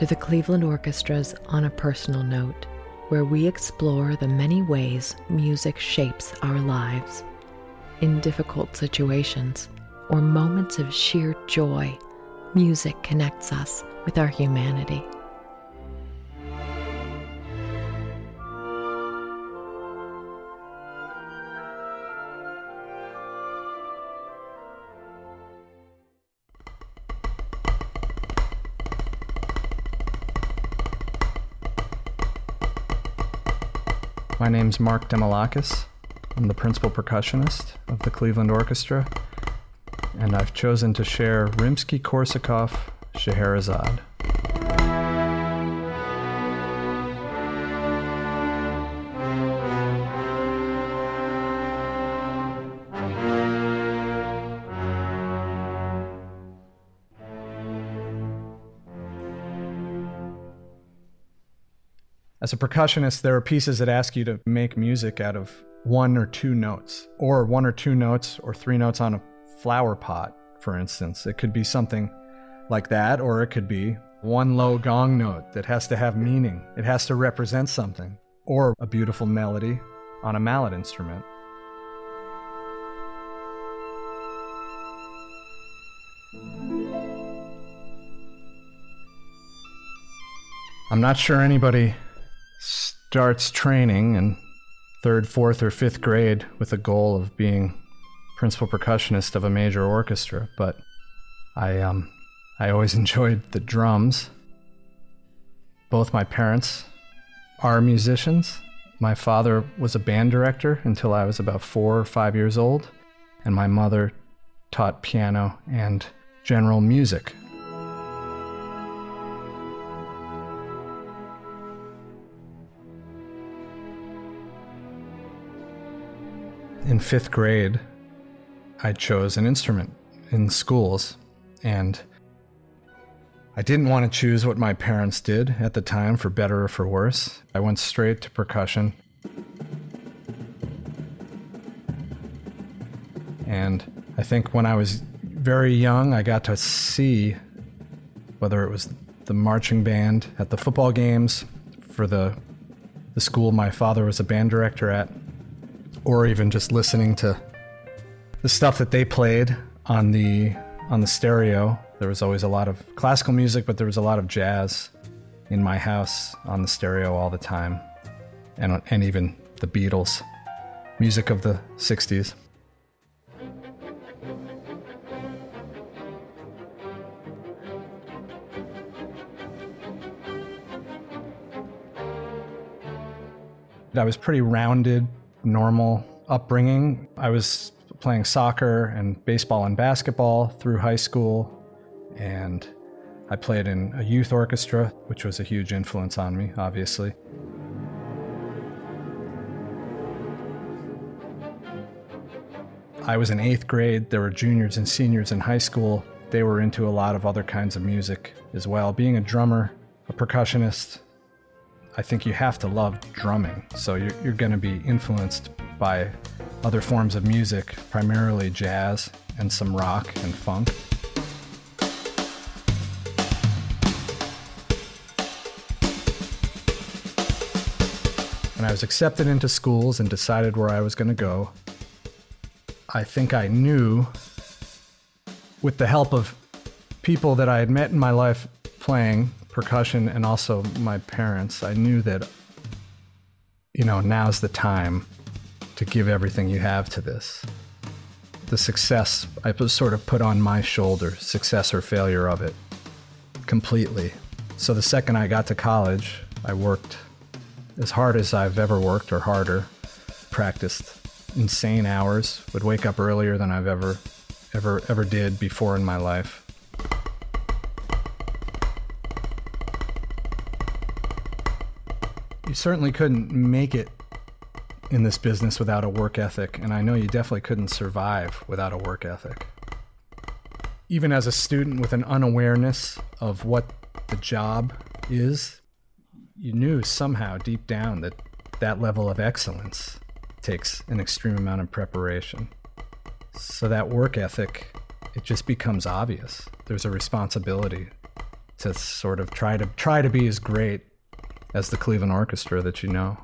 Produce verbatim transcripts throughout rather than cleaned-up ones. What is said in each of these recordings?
to the Cleveland Orchestra's On a Personal Note, where we explore the many ways music shapes our lives. In difficult situations or moments of sheer joy, music connects us with our humanity. My name's Mark Demolakis. I'm the principal percussionist of the Cleveland Orchestra, and I've chosen to share Rimsky-Korsakov, Scheherazade. As a percussionist, there are pieces that ask you to make music out of one or two notes, or one or two notes or three notes on a flower pot, for instance. It could be something like that, or it could be one low gong note that has to have meaning. It has to represent something, or a beautiful melody on a mallet instrument. I'm not sure anybody starts training in third, fourth, or fifth grade with a goal of being principal percussionist of a major orchestra, but I um I always enjoyed the drums. Both my parents are musicians. My father was a band director until I was about four or five years old, and my mother taught piano and general music. In fifth grade, I chose an instrument in schools, and I didn't want to choose what my parents did at the time, for better or for worse. I went straight to percussion. And I think when I was very young, I got to see, whether it was the marching band at the football games for the, the school my father was a band director at, or even just listening to the stuff that they played on the on the stereo. There was always a lot of classical music, but there was a lot of jazz in my house on the stereo all the time, and and even the Beatles, music of the sixties. I was pretty rounded, normal upbringing. I was playing soccer and baseball and basketball through high school, and I played in a youth orchestra, which was a huge influence on me, obviously. I was in eighth grade. There were juniors and seniors in high school. They were into a lot of other kinds of music as well. Being a drummer, a percussionist, I think you have to love drumming. So you're, you're going to be influenced by other forms of music, primarily jazz and some rock and funk. When I was accepted into schools and decided where I was going to go, I think I knew, with the help of people that I had met in my life playing percussion and also my parents, I knew that, you know, now's the time to give everything you have to this. The success, I was sort of put on my shoulder, success or failure of it, completely. So the second I got to college, I worked as hard as I've ever worked, or harder, practiced insane hours, would wake up earlier than I've ever, ever, ever did before in my life. You certainly couldn't make it in this business without a work ethic, and I know you definitely couldn't survive without a work ethic. Even as a student with an unawareness of what the job is, you knew somehow deep down that that level of excellence takes an extreme amount of preparation. So that work ethic, it just becomes obvious. There's a responsibility to sort of try to try to be as great as the Cleveland Orchestra that you know.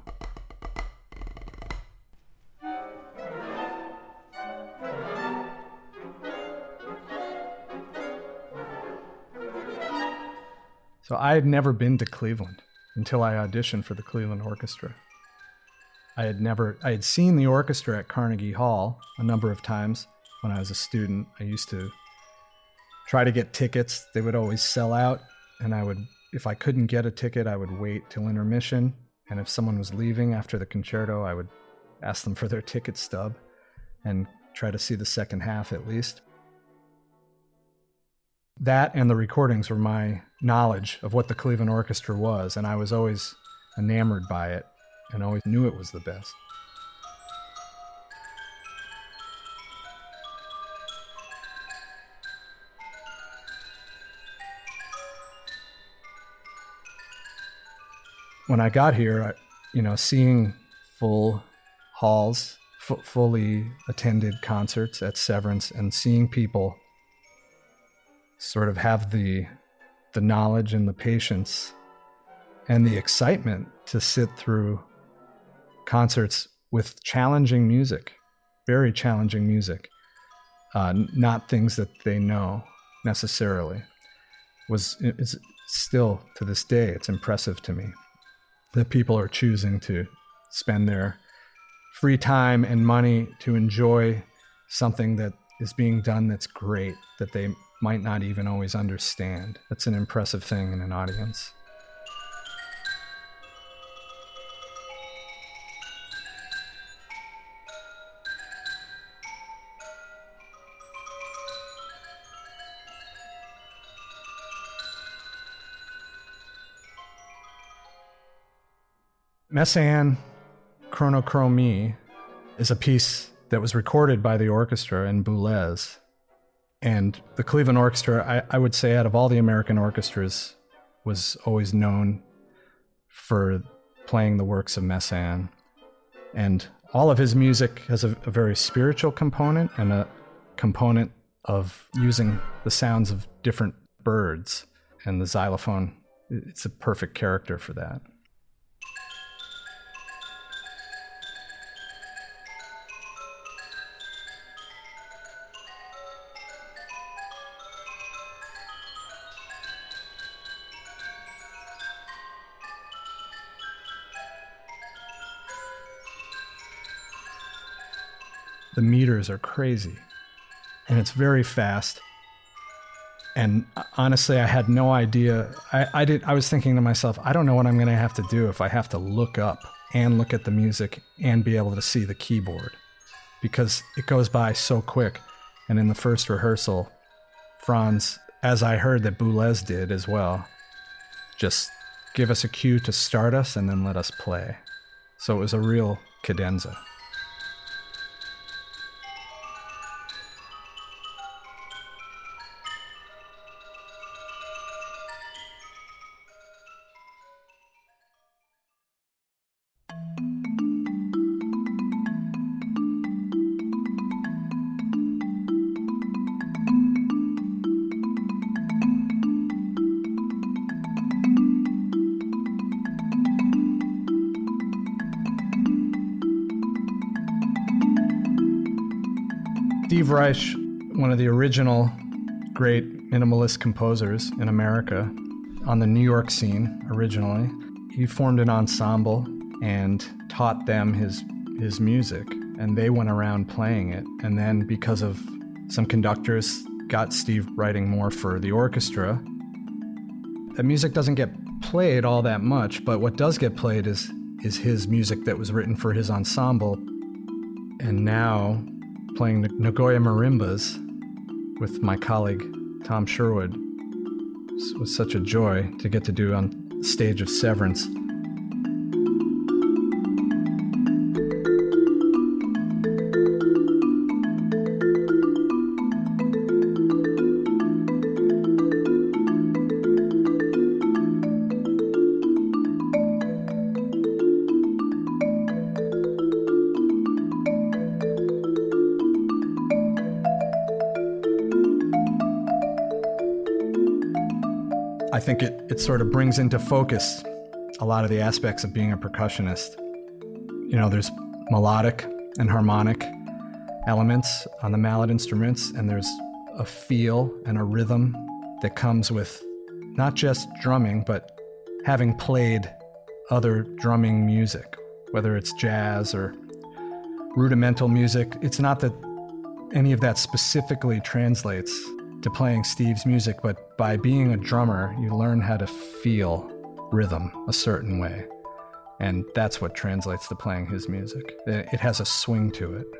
So I had never been to Cleveland until I auditioned for the Cleveland Orchestra. I had never, I had seen the orchestra at Carnegie Hall a number of times when I was a student. I used to try to get tickets. They would always sell out, and I would, if I couldn't get a ticket, I would wait till intermission. And if someone was leaving after the concerto, I would ask them for their ticket stub and try to see the second half at least. That and the recordings were my knowledge of what the Cleveland Orchestra was, and I was always enamored by it and always knew it was the best. When I got here, I, you know, seeing full halls, f- fully attended concerts at Severance, and seeing people sort of have the the knowledge and the patience and the excitement to sit through concerts with challenging music, very challenging music, uh, not things that they know necessarily, was it's still to this day, it's impressive to me that people are choosing to spend their free time and money to enjoy something that is being done that's great, that they might not even always understand. That's an impressive thing in an audience. Messiaen Chronochromie is a piece that was recorded by the orchestra in Boulez. And the Cleveland Orchestra, I, I would say out of all the American orchestras, was always known for playing the works of Messiaen. And all of his music has a, a very spiritual component and a component of using the sounds of different birds. And the xylophone, it's a perfect character for that. The meters are crazy, and it's very fast. And honestly, I had no idea. I, I did. I was thinking to myself, I don't know what I'm going to have to do if I have to look up and look at the music and be able to see the keyboard, because it goes by so quick. And in the first rehearsal, Franz, as I heard that Boulez did as well, just give us a cue to start us and then let us play. So it was a real cadenza. Steve Reich, one of the original great minimalist composers in America, on the New York scene originally, he formed an ensemble and taught them his his music, and they went around playing it. And then because of some conductors got Steve writing more for the orchestra, the music doesn't get played all that much, but what does get played is is his music that was written for his ensemble. And now playing the Nagoya Marimbas with my colleague Tom Sherwood was such a joy to get to do on stage of Severance. I I think it, it sort of brings into focus a lot of the aspects of being a percussionist. You know, there's melodic and harmonic elements on the mallet instruments, and there's a feel and a rhythm that comes with not just drumming, but having played other drumming music, whether it's jazz or rudimental music. It's not that any of that specifically translates to playing Steve's music, but by being a drummer, you learn how to feel rhythm a certain way. And that's what translates to playing his music. It has a swing to it.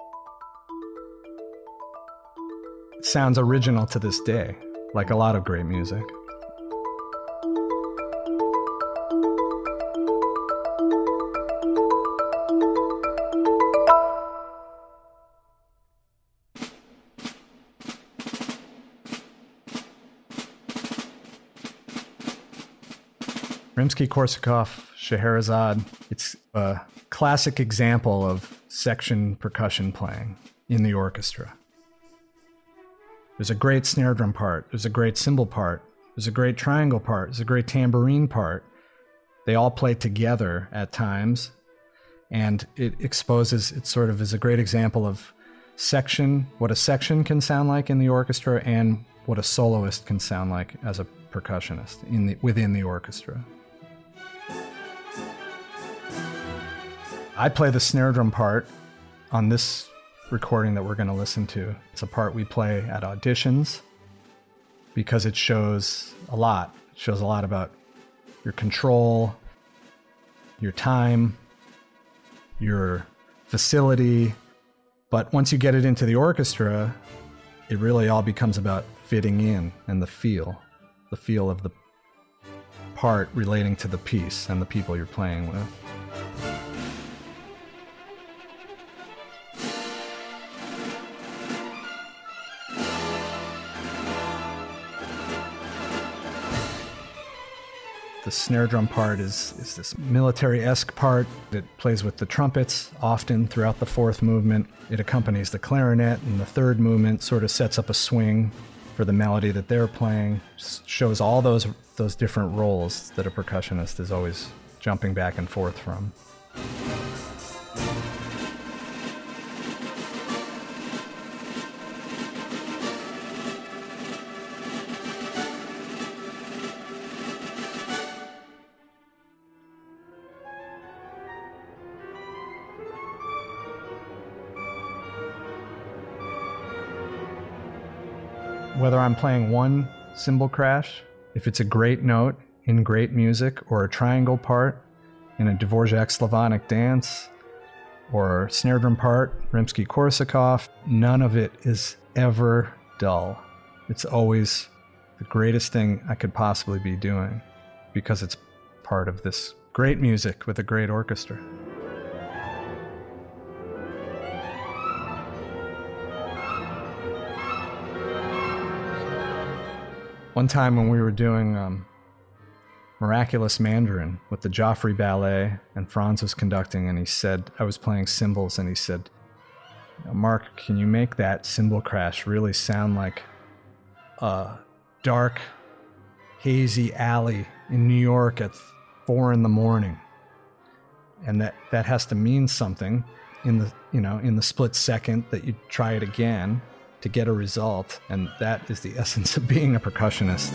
It sounds original to this day, like a lot of great music. Rimsky-Korsakov, Scheherazade, it's a classic example of section percussion playing in the orchestra. There's a great snare drum part, there's a great cymbal part, there's a great triangle part, there's a great tambourine part. They all play together at times, and it exposes, it sort of is a great example of section, what a section can sound like in the orchestra, and what a soloist can sound like as a percussionist in the, within the orchestra. I play the snare drum part on this recording that we're going to listen to. It's a part we play at auditions because it shows a lot. It shows a lot about your control, your time, your facility. But once you get it into the orchestra, it really all becomes about fitting in and the feel, the feel of the part relating to the piece and the people you're playing with. The snare drum part is, is this military-esque part that plays with the trumpets often throughout the fourth movement. It accompanies the clarinet, and the third movement sort of sets up a swing for the melody that they're playing. Just shows all those, those different roles that a percussionist is always jumping back and forth from. Whether I'm playing one cymbal crash, if it's a great note in great music, or a triangle part in a Dvorak Slavonic dance, or snare drum part, Rimsky-Korsakov, none of it is ever dull. It's always the greatest thing I could possibly be doing because it's part of this great music with a great orchestra. One time when we were doing um, Miraculous Mandarin with the Joffrey Ballet, and Franz was conducting, and he said, I was playing cymbals, and he said, Mark, can you make that cymbal crash really sound like a dark, hazy alley in New York at four in the morning? And that, that has to mean something in the, you know, in the split second that you try it again to get a result, and that is the essence of being a percussionist.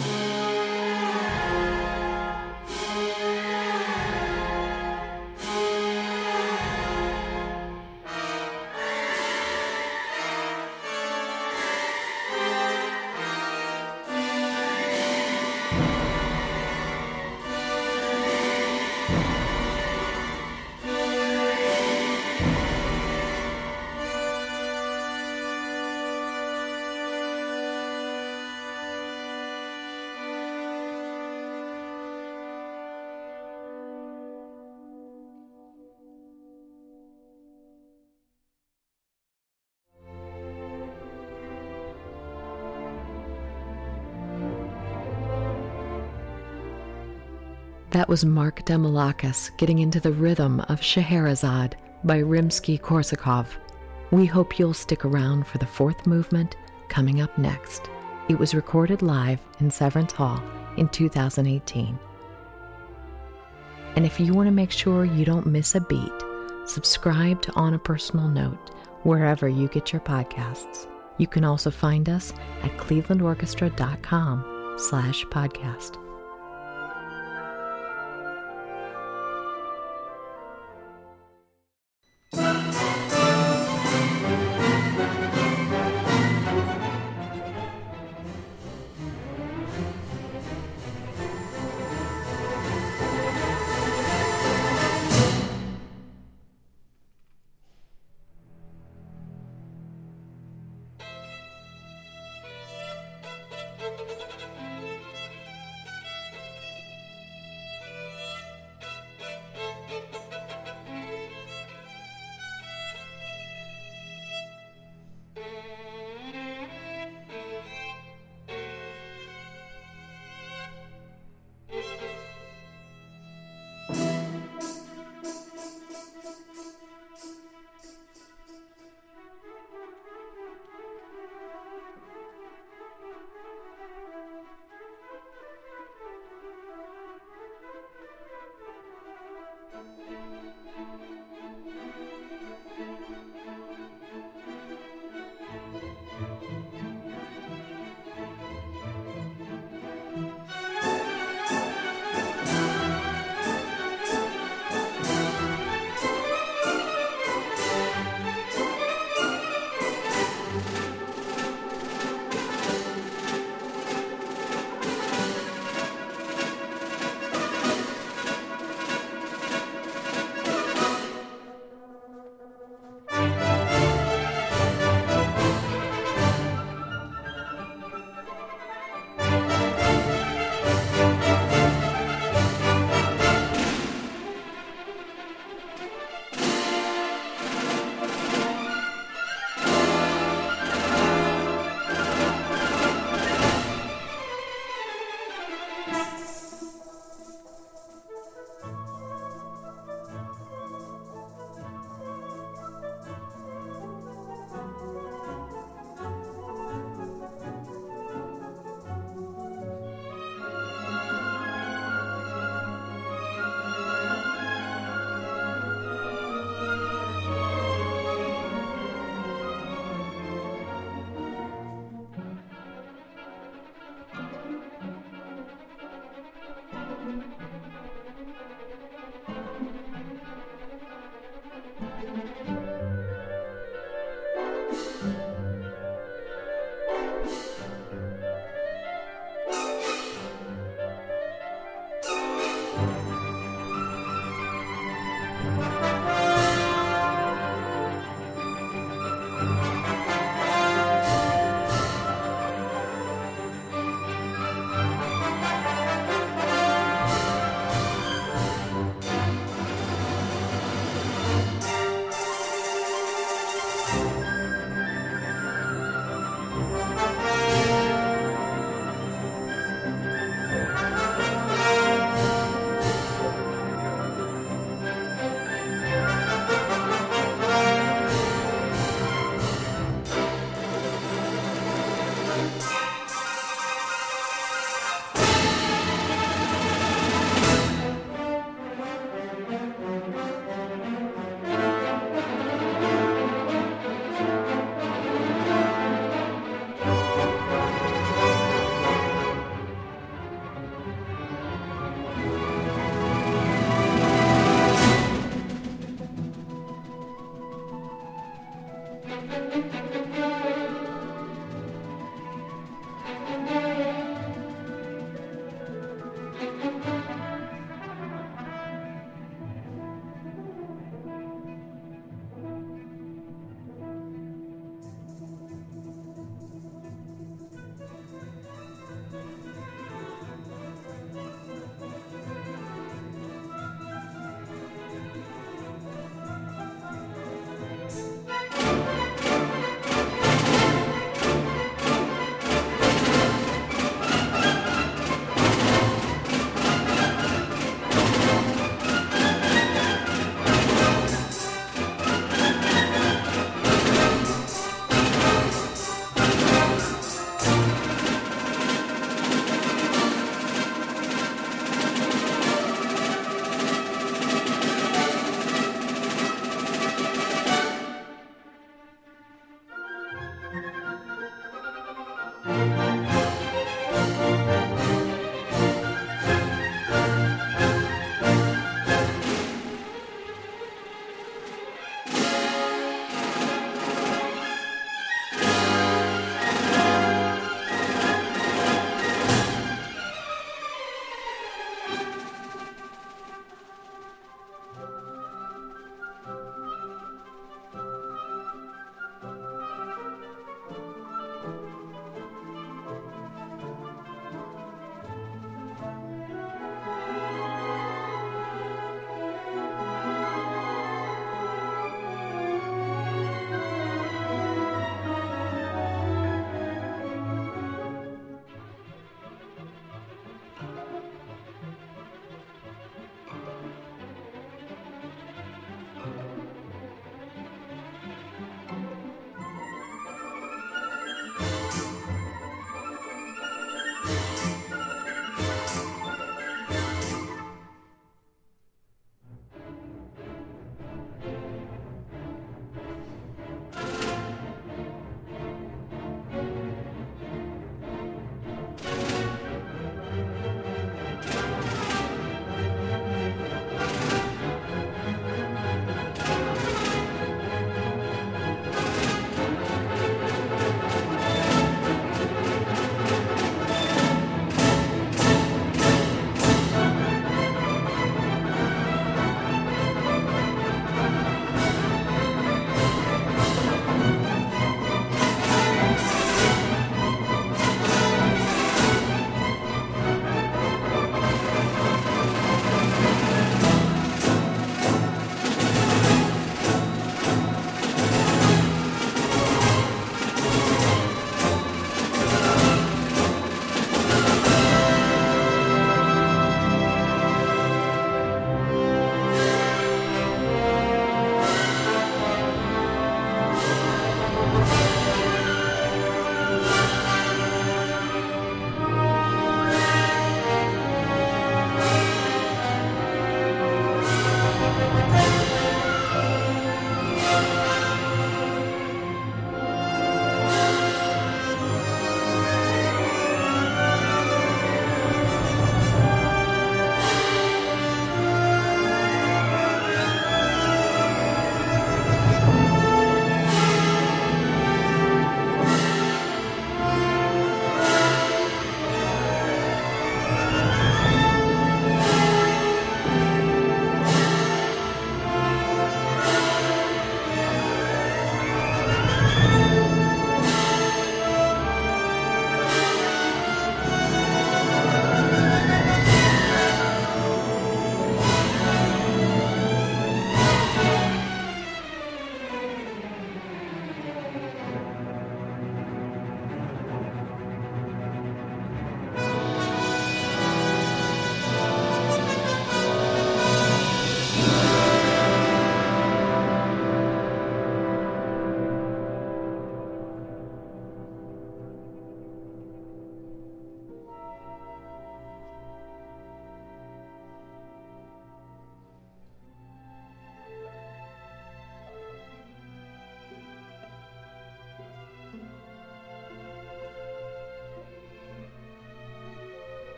That was Mark Demolakis getting into the rhythm of Scheherazade by Rimsky-Korsakov. We hope you'll stick around for the fourth movement coming up next. It was recorded live in Severance Hall in two thousand eighteen. And if you want to make sure you don't miss a beat, subscribe to On a Personal Note wherever you get your podcasts. You can also find us at cleveland orchestra dot com slash podcast.